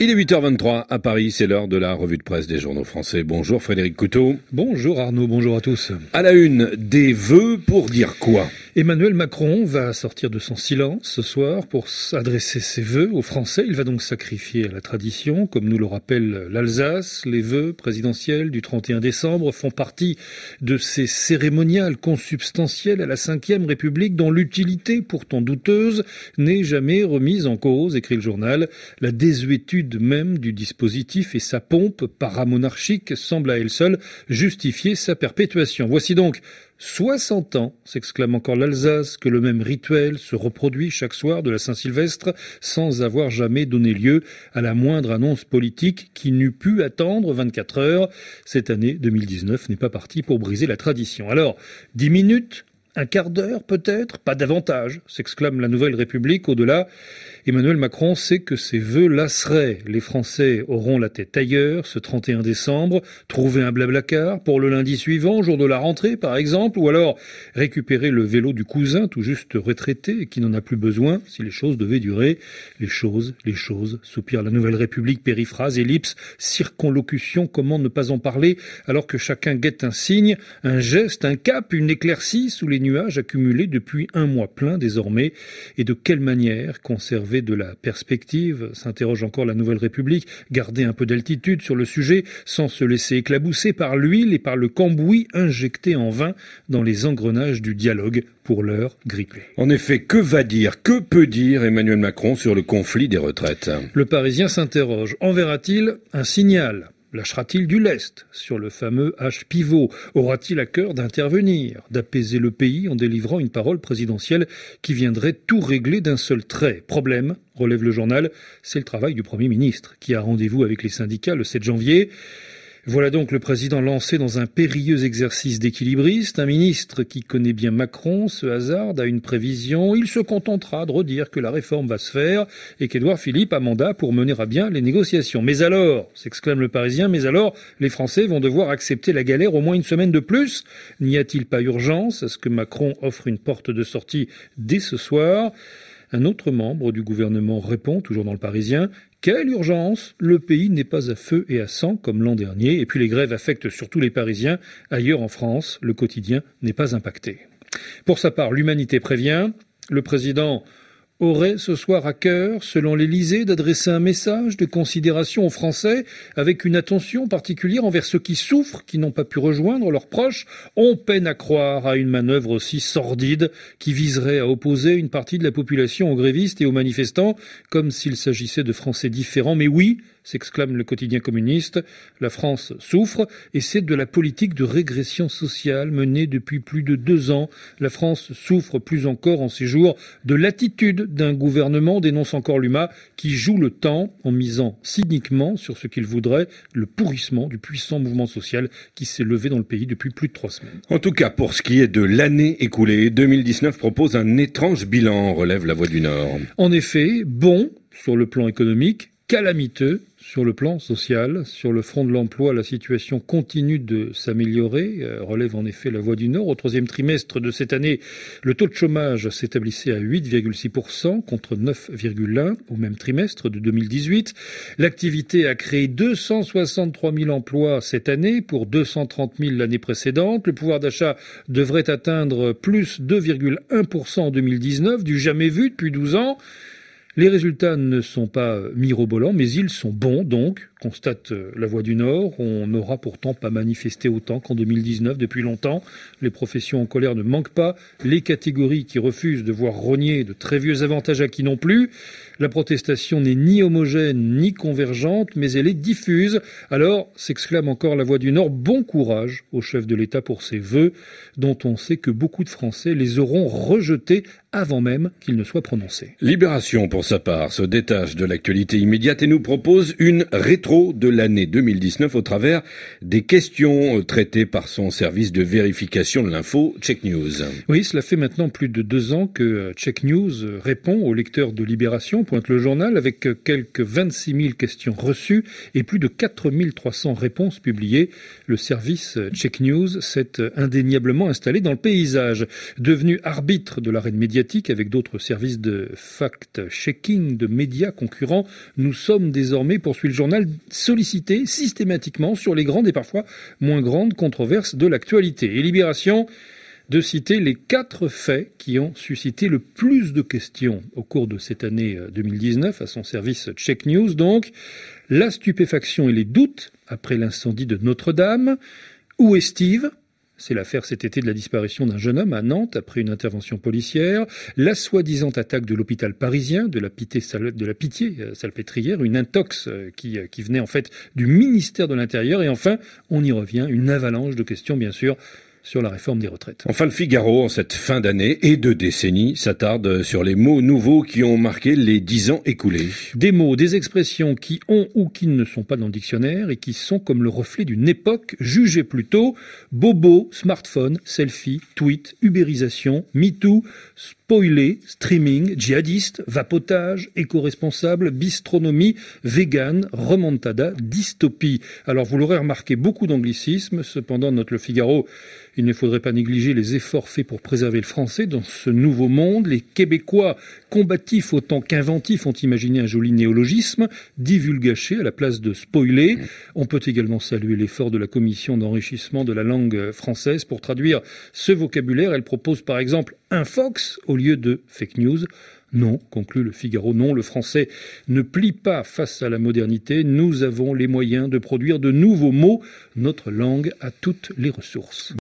Il est 8h23 à Paris, c'est l'heure de la revue de presse des journaux français. Bonjour Frédéric Couteau. Bonjour Arnaud, bonjour à tous. À la une, des vœux pour dire quoi ? Emmanuel Macron va sortir de son silence ce soir pour adresser ses vœux aux Français. Il va donc sacrifier à la tradition, comme nous le rappelle l'Alsace. Les vœux présidentiels du 31 décembre font partie de ces cérémoniales consubstantielles à la Ve République dont l'utilité, pourtant douteuse, n'est jamais remise en cause, écrit le journal. La désuétude même du dispositif et sa pompe paramonarchique semblent à elle seule justifier sa perpétuation. Voici donc 60 ans, s'exclame encore l'Alsace, que le même rituel se reproduit chaque soir de la Saint-Sylvestre sans avoir jamais donné lieu à la moindre annonce politique qui n'eût pu attendre 24 heures. Cette année 2019 n'est pas partie pour briser la tradition. Alors, 10 minutes ? Un quart d'heure peut-être, pas davantage, s'exclame la Nouvelle République. Au-delà, Emmanuel Macron sait que ses vœux lasseraient. Les Français auront la tête ailleurs ce 31 décembre, trouver un blablacar pour le lundi suivant, jour de la rentrée par exemple, ou alors récupérer le vélo du cousin tout juste retraité et qui n'en a plus besoin si les choses devaient durer. Les choses, soupire la Nouvelle République, périphrase, ellipse, circonlocution, comment ne pas en parler alors que chacun guette un signe, un geste, un cap, une éclaircie sous les nuages accumulés depuis un mois plein désormais. Et de quelle manière conserver de la perspective, s'interroge encore la Nouvelle République, garder un peu d'altitude sur le sujet sans se laisser éclabousser par l'huile et par le cambouis injecté en vain dans les engrenages du dialogue, pour l'heure grippé. En effet, que peut dire Emmanuel Macron sur le conflit des retraites ? Le Parisien s'interroge. Enverra-t-il un signal ? Lâchera-t-il du lest sur le fameux H pivot ? Aura-t-il à cœur d'intervenir, d'apaiser le pays en délivrant une parole présidentielle qui viendrait tout régler d'un seul trait ? Problème, relève le journal, c'est le travail du Premier ministre qui a rendez-vous avec les syndicats le 7 janvier. Voilà donc le président lancé dans un périlleux exercice d'équilibriste. Un ministre qui connaît bien Macron se hasarde à une prévision. Il se contentera de redire que la réforme va se faire et qu'Édouard Philippe a mandat pour mener à bien les négociations. Mais alors, s'exclame le Parisien, mais alors, les Français vont devoir accepter la galère au moins une semaine de plus ? N'y a-t-il pas urgence à ce que Macron offre une porte de sortie dès ce soir ? Un autre membre du gouvernement répond, toujours dans le Parisien, « Quelle urgence ? Le pays n'est pas à feu et à sang comme l'an dernier. » Et puis les grèves affectent surtout les Parisiens. Ailleurs en France, le quotidien n'est pas impacté. Pour sa part, l'Humanité prévient. Le président aurait ce soir à cœur, selon l'Élysée, d'adresser un message de considération aux Français avec une attention particulière envers ceux qui souffrent, qui n'ont pas pu rejoindre leurs proches. On peine à croire à une manœuvre aussi sordide qui viserait à opposer une partie de la population aux grévistes et aux manifestants, comme s'il s'agissait de Français différents. Mais oui, s'exclame le quotidien communiste, la France souffre et c'est de la politique de régression sociale menée depuis plus de 2 ans. La France souffre plus encore en ces jours de l'attitude d'un gouvernement, dénonce encore l'UMA, qui joue le temps en misant cyniquement sur ce qu'il voudrait, le pourrissement du puissant mouvement social qui s'est levé dans le pays depuis plus de 3 semaines. En tout cas, pour ce qui est de l'année écoulée, 2019 propose un étrange bilan, relève La Voix du Nord. En effet, bon sur le plan économique, calamiteux sur le plan social. Sur le front de l'emploi, la situation continue de s'améliorer, relève en effet La Voix du Nord. Au 3e trimestre de cette année, le taux de chômage s'établissait à 8,6% contre 9,1% au même trimestre de 2018. L'activité a créé 263 000 emplois cette année pour 230 000 l'année précédente. Le pouvoir d'achat devrait atteindre plus 2,1% en 2019, du jamais vu depuis 12 ans. Les résultats ne sont pas mirobolants, mais ils sont bons, donc, constate La Voix du Nord. On n'aura pourtant pas manifesté autant qu'en 2019 depuis longtemps. Les professions en colère ne manquent pas. Les catégories qui refusent de voir rogner de très vieux avantages acquis non plus. La protestation n'est ni homogène ni convergente, mais elle est diffuse. Alors, s'exclame encore La Voix du Nord, bon courage au chef de l'État pour ses vœux, dont on sait que beaucoup de Français les auront rejetés avant même qu'ils ne soient prononcés. Libération, pour sa part, se détache de l'actualité immédiate et nous propose une rétro pro de l'année 2019 au travers des questions traitées par son service de vérification de l'info, Check News. Oui, cela fait maintenant plus de 2 ans que Check News répond aux lecteurs de Libération, pointe le journal, avec quelques 26 000 questions reçues et plus de 4 300 réponses publiées. Le service Check News s'est indéniablement installé dans le paysage, devenu arbitre de l'arène médiatique avec d'autres services de fact-checking de médias concurrents. Nous sommes désormais, poursuit le journal, sollicités systématiquement sur les grandes et parfois moins grandes controverses de l'actualité. Et Libération de citer les 4 faits qui ont suscité le plus de questions au cours de cette année 2019 à son service Check News. Donc, la stupéfaction et les doutes après l'incendie de Notre-Dame. Où est Steve ? C'est l'affaire cet été de la disparition d'un jeune homme à Nantes après une intervention policière. La soi-disant attaque de l'hôpital parisien, de la Pitié Salpêtrière, une intox qui venait en fait du ministère de l'Intérieur. Et enfin, on y revient, une avalanche de questions bien sûr sur la réforme des retraites. Enfin, le Figaro, en cette fin d'année et de décennie, s'attarde sur les mots nouveaux qui ont marqué les 10 ans écoulés. Des mots, des expressions qui ont ou qui ne sont pas dans le dictionnaire et qui sont comme le reflet d'une époque jugée plutôt bobo, smartphone, selfie, tweet, ubérisation, MeToo, spoilé, streaming, djihadiste, vapotage, éco-responsable, bistronomie, vegan, remontada, dystopie. Alors vous l'aurez remarqué, beaucoup d'anglicismes. Cependant, note le Figaro, il ne faudrait pas négliger les efforts faits pour préserver le français dans ce nouveau monde. Les Québécois, combatifs autant qu'inventifs, ont imaginé un joli néologisme, divulgaché à la place de spoiler. On peut également saluer l'effort de la commission d'enrichissement de la langue française pour traduire ce vocabulaire. Elle propose par exemple un Fox au lieu de fake news. Non, conclut le Figaro, non, le français ne plie pas face à la modernité. Nous avons les moyens de produire de nouveaux mots. Notre langue a toutes les ressources.